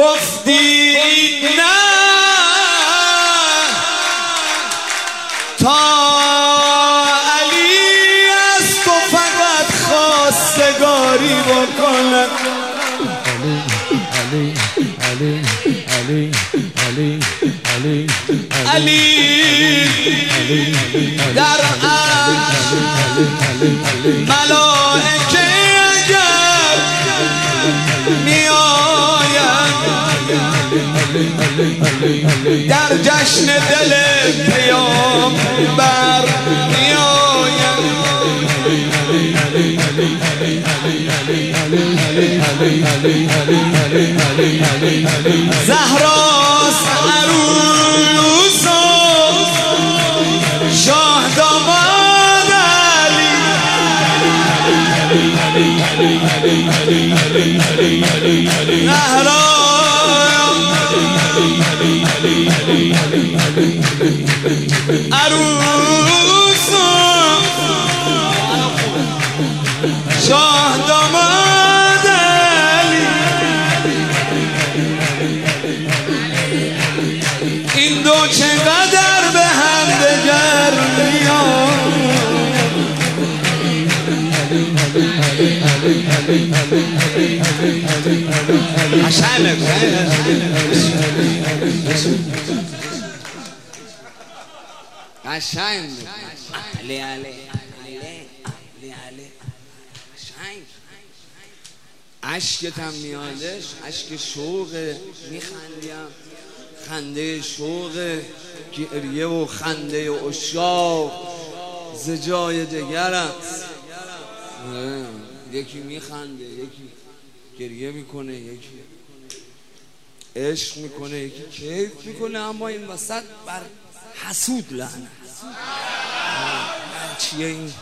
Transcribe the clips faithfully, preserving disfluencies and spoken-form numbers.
گفتی نه تا علی از تو فقط خواستگاری بکند. علی علی علی علی علی علی در عرش ملائکه اگر میآیند در جشن دل پیامبر میآیند. زهراست عروس و شاه داماد علی. زهرا عروس و شاه داماد علی. این دو چقدر به هم دگر میان. عشانك عشان علی علی علی علی عشان عشقت هم میادش، عشق شوقه، میخندیم خنده شوقه، گریه و خنده و عشاق ز جای دگر است. یکی میخنده، یکی گریه میکنه، یکی عشق میکنه، یکی کیف میکنه، اما این وسط بر حسود لعنت. چیه این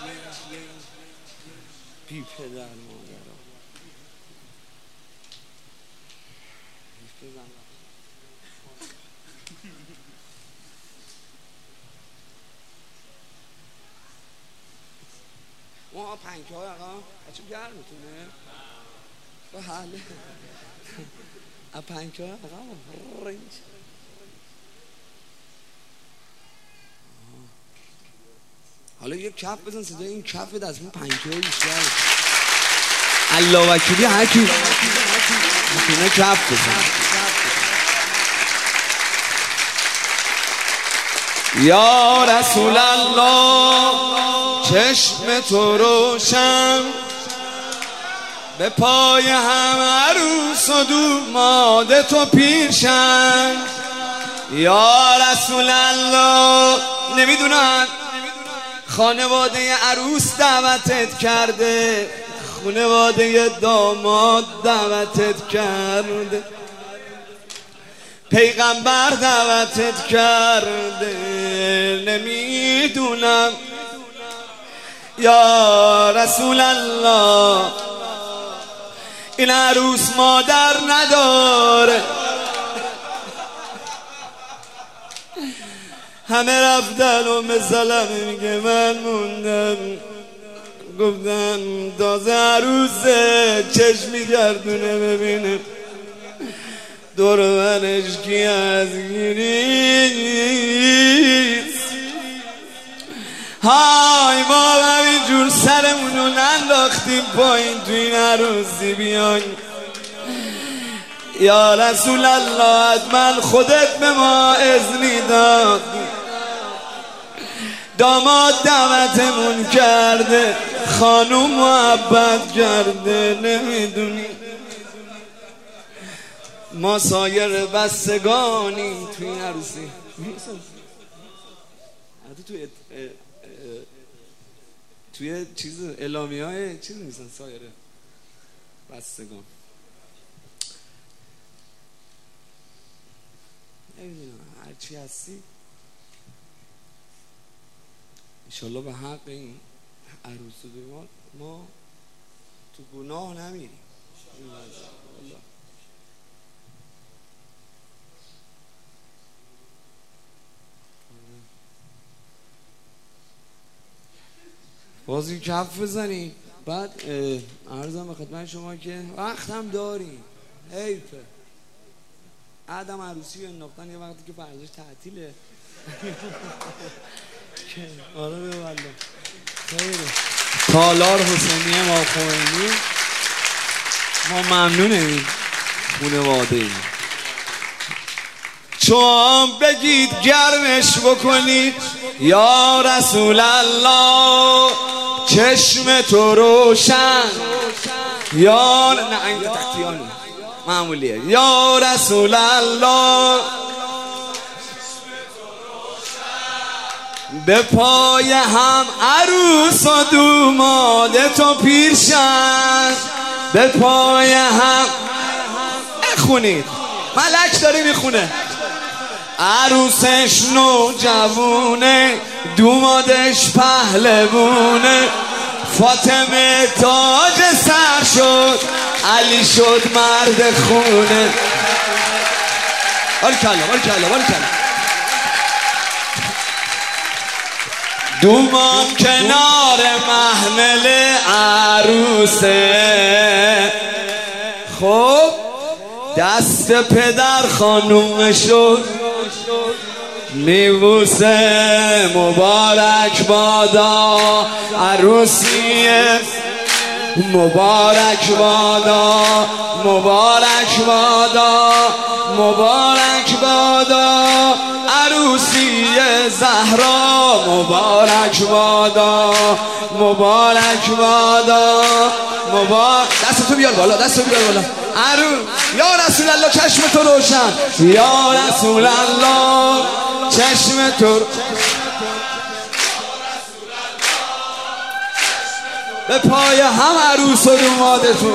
بی پدر مادر؟ ما پنکه های آقا بچه گرمتونه با حاله از پنکه های آقا رنج. حالا یک کف بزن صدای این کف از اون پنکه های بیشتر. الله وکیلی هرکی میتونه کف بزن. یا رسول الله چشم تو روشن، به پای هم عروس و دوماد تو پیرشن. یا رسول الله نمیدونن خانواده عروس دعوتت کرده، خانواده داماد دعوتت کرده، پیغمبر دعوتت کرده، نمیدونم. یا رسول الله این عروس مادر نداره، همه رفتن و مثلا میگه من موندم. گفتم تازه عروسه چشم میگردونه ببینه دور منش کی از گیریست. های ما همینجور سرمونو ننداختیم پایین تو این عروسی بیان. یا رسول الله حتما خودت به ما اذنی داد، داماد دعوتمون کرده، خانوم محبت کرده، نمیدونی ما سایر بستگانی توی این عروسی. توی توی چیز اعلامی های چیز میسن سایر بستگان. نمیدونم هرچی هستی انشالله به حق این عروس و دوماد ما تو گناه نمیریم. بازی کف بزنی. بعد عرضم به خدمت شما که وقت هم داریم، حیفه بعدم عروسی رو انداختن یه وقتی که فرزش تعطیله. آره به والله خیلی تالار حسینی ما خمینی، ما ممنونیم خانواده. چون بگید گرمش بکنید یا رسول الله، چشم تو روشن یا نه این تکتیانه معمولیه. یا رسول الله به پای هم عروس و دوماده تو پیرشن، به پای هم بخونید ملک داری میخونه. عروسش نو جوونه، دومادش پهلوونه، فاطمه تاج سر شد، علی شد مرد خونه. بارکلا بارکلا بارکلا. دومان کنار محمل عروسه، خب دست پدر خانومشو میبوسه. مبارک بادا عروسیه، مبارک بادا، مبارک بادا، مبارک بادا عروسی زهرا، مبارک بادا، مبارک بادا، مبارک. دستتو بیار بالا، دستتو بیار بالا. عروس یا رسول الله چشم تو روشن، یا رسول الله چشم تو به پای هم عروس و دومادتون،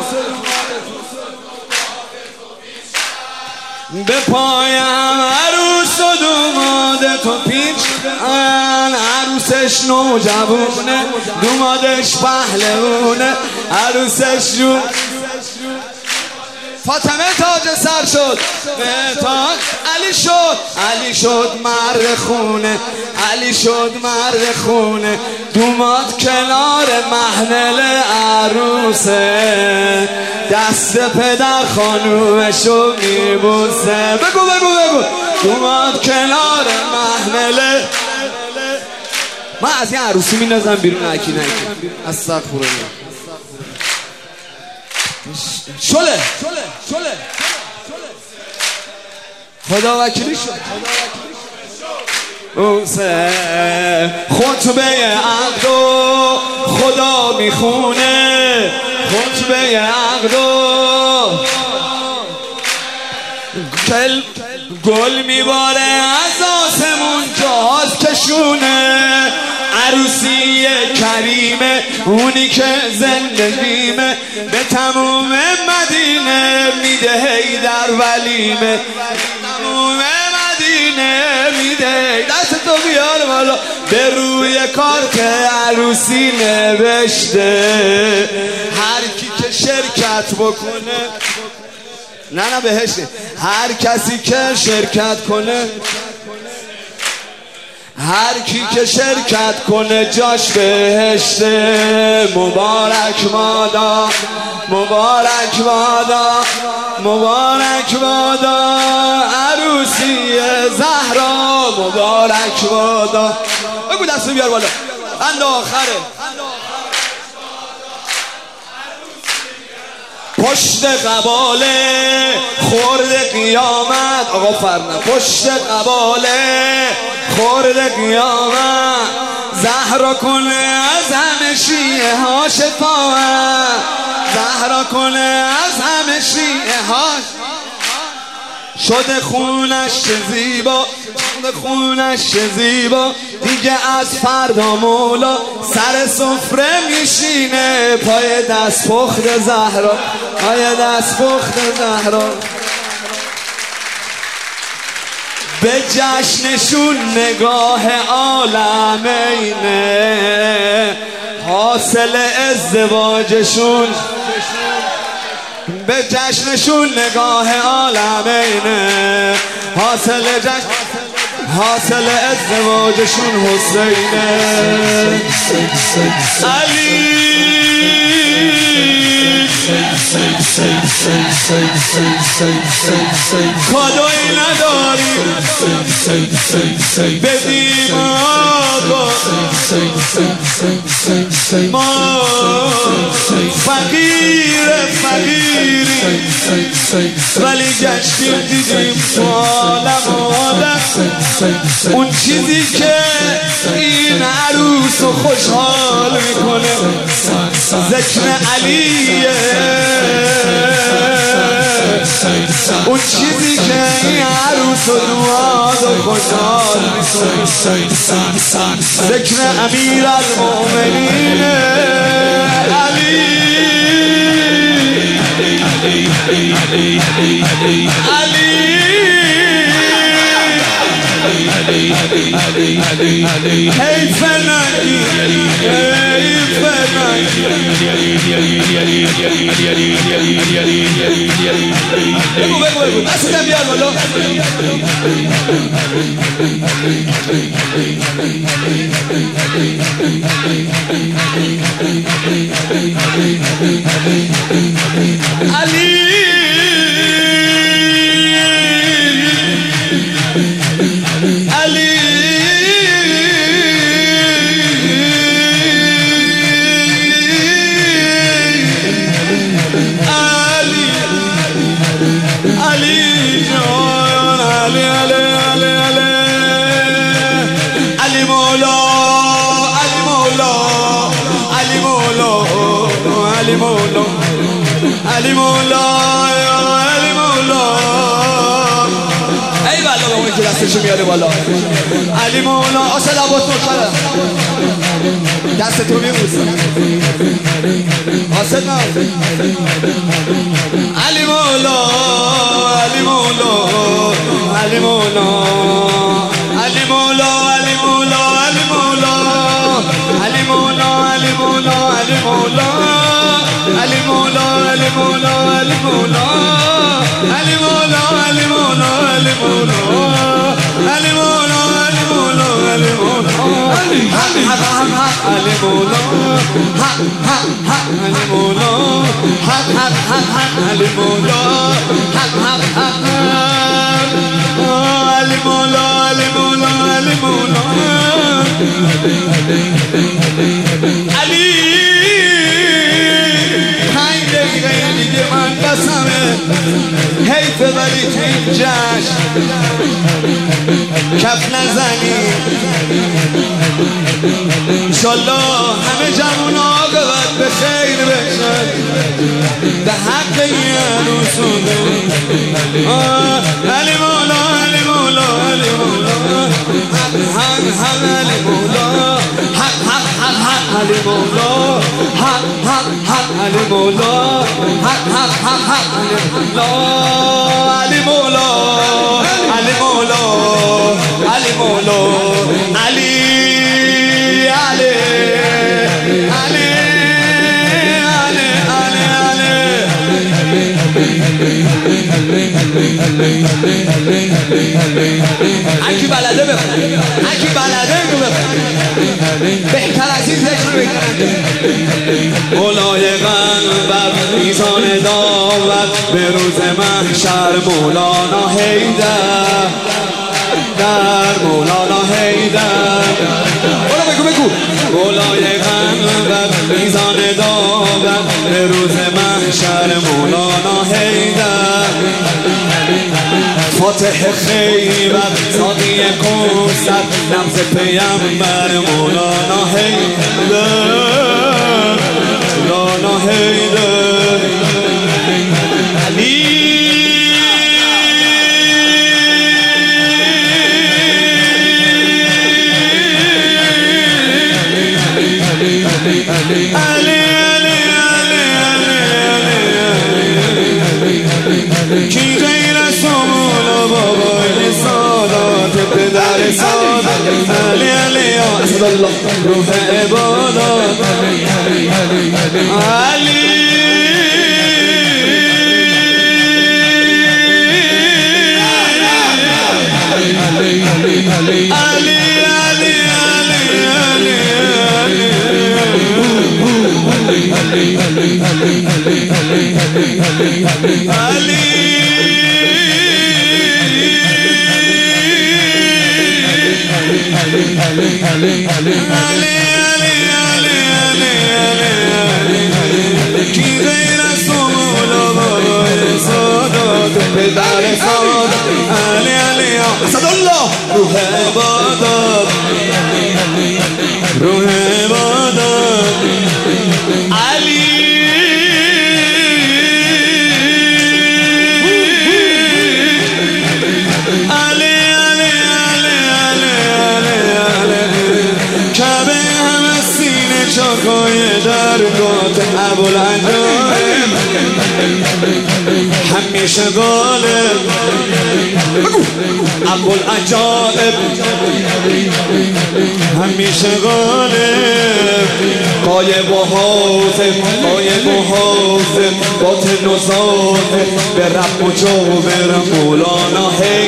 به پای هم عروس و دومادتون پیچ. عروسش نو جوونه، دومادش پهلوونه، عروسش جون فاطمه تاج سر شد، تاج علی شد، علی شد مرد خونه، علی شد مرد خونه. دوماد کنار محمل عروسه، دست پدر خانومشو میبوسه. بگو بگو بگو. دوماد کنار محمل. من از این عروسی میندازم بیرون، اکی نکی استغفرالله. شله شله خدا وکیلی شد. خطبه عقدو خدا میخونه، خطبه عقدو گل گل میباره از آسمون جهاز کشونه. عروسی کریمه اونی که زندگیمه، به تموم مدینه میده هیدر ولیمه، تموم مدینه میده. دست تو بیار بالا. به روی کارت عروسی نوشته هر کی که شرکت بکنه، نه نه بهشت، هر کسی که شرکت کنه، هر کی که شرکت کنه جاش بهشته. مبارک بادا، مبارک بادا، مبارک بادا عروسی زهرا، مبارک بادا. بگو دست بیار بالا. بند آخره. پشت قباله خورد قیامت. آقا فرنه پشت قباله خورد قیامت. زهرا کنه از همه شیعه ها شفاعت، زهرا کنه از همه شیعه ها. شده خونش چه زیبا، شده خونش چه زیبا. دیگه از فردا مولا سر سفره میشینه. پای دست پخت زهرا، پای دست پخت زهرا. به جشنشون نگاه عالمینه، حاصل ازدواجشون. به جشنشون نگاه عالمینه، حاصل جشن، حاصل ازدواجشون حسینه. علی کادوی نداریم بدیم آقا ما فقیر فقیریم ولی گشتیم دیدیم تو عالم آدم اون چیزی که این عروس رو خوشحال میکنه ذکر علیه اون چیزی که این عروس و دواد و خوشحال ذکر امیر المؤمنین علی علی حیف نگی حیف نگی بگو بگو بگو دستم بیار بالا علی علی علی جان علی علی علی علی علی مولا علی مولا علی مولا علی مولا علی مولا علی مولا ای بالا به اون که دستشو میاره بالا علی مولا آسد عباس نوکره دستتو میبوسه آسد نه علی مولا علی مولا علی مولا علی مولا علی مولا علی مولا علی مولا علی مولا علی مولا علی مولا علی مولا علی مولا علی مولا علی مولا علی مولا علی مولا علی مولا علی مولا حق حق حق حق علی مولا حق حق حق علی مولا حق حق حق حق علی مولا حق حق حق علی مولا علی مولا علی مولا علی پنج دقیقه دیگه من بسمه حیف ولی تو این جشن کف نزنی انشالله همه جمعون عاقبت به خیر بشن به حق این عروسون علی مولا علی مولا علی مولا حق حق علی مولا حق حق حق حق علی مولا حق حق حق علی مولا حق حق حق حق علی مولا علی مولا علی مولا علی علی علی اکی بلده بخونه اکی بلده بخونه بهتر از این ذکر بکنه مولای قلب بر میزان داور به روز محشر مولانا حیدر در مولانا حیدر بولا بگو بگو مولای قلب بر میزان داور به روز محشر مولانا حیدر فاتح خیبر ساقی کوثر نبض پیامبر مولانا حیدر مولانا حیدر علی علی علی علی کی غیر از مولا بابای سادات پدر سادات علی علی اسد الله روح عبادات علی علی علی کی غیر از تو مولا بابای سادات پدر سادات علی علی اسدالله روح عبادات روح عبادات علی چاکای درگات ابوالعجائب همیشه غالب ابوالعجائب همیشه غالب غایب و حاضر غایب و حاضر باطن و ظاهر به رب و جابر مولانا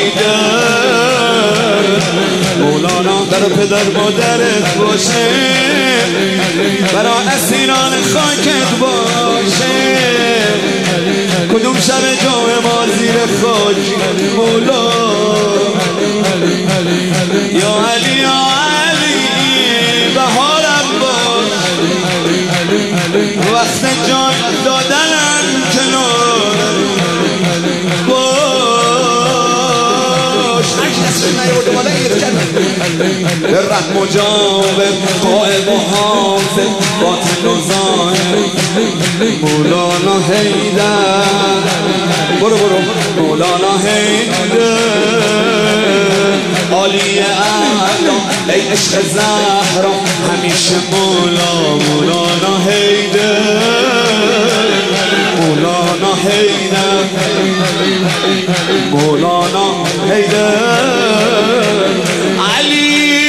حیدر مولانا در پدر مادرت باشه برای اسیران خاکت باشه کدوم شب جام ما زیر خاک مولا یا علی یا علی بهارم باش وقت جان دادنم کنار باش رحم مجاور قائب و حافظ باطن و ظاهر مولانا حیدر برو برو مولانا حیدر عالی اعلا ای عشق زهرا همیشه مولا مولانا حیدر مولانا حیدر مولانا حیدر علی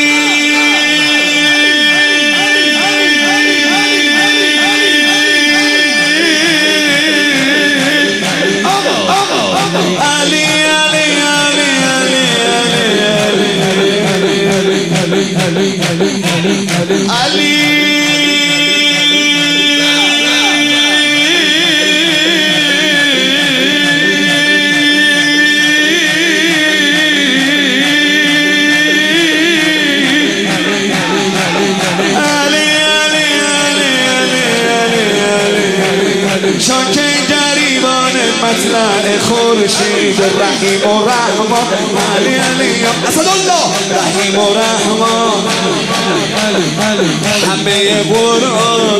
چاکه گریبان مطلع خورشید رحیم و رحمان علی علی اسدالله رحیم و رحمان همه قرآن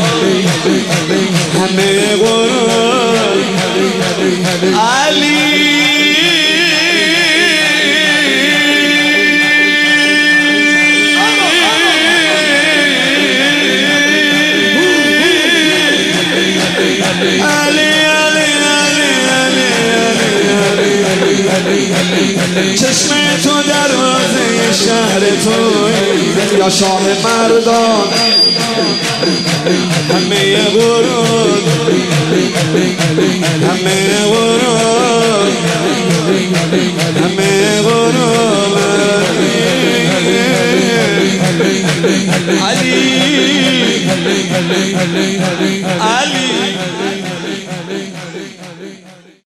همه قرآن علی چشم تو دروازه شهر توی یا شاه مردان همه قرآن همه قرآن همه قرآن علی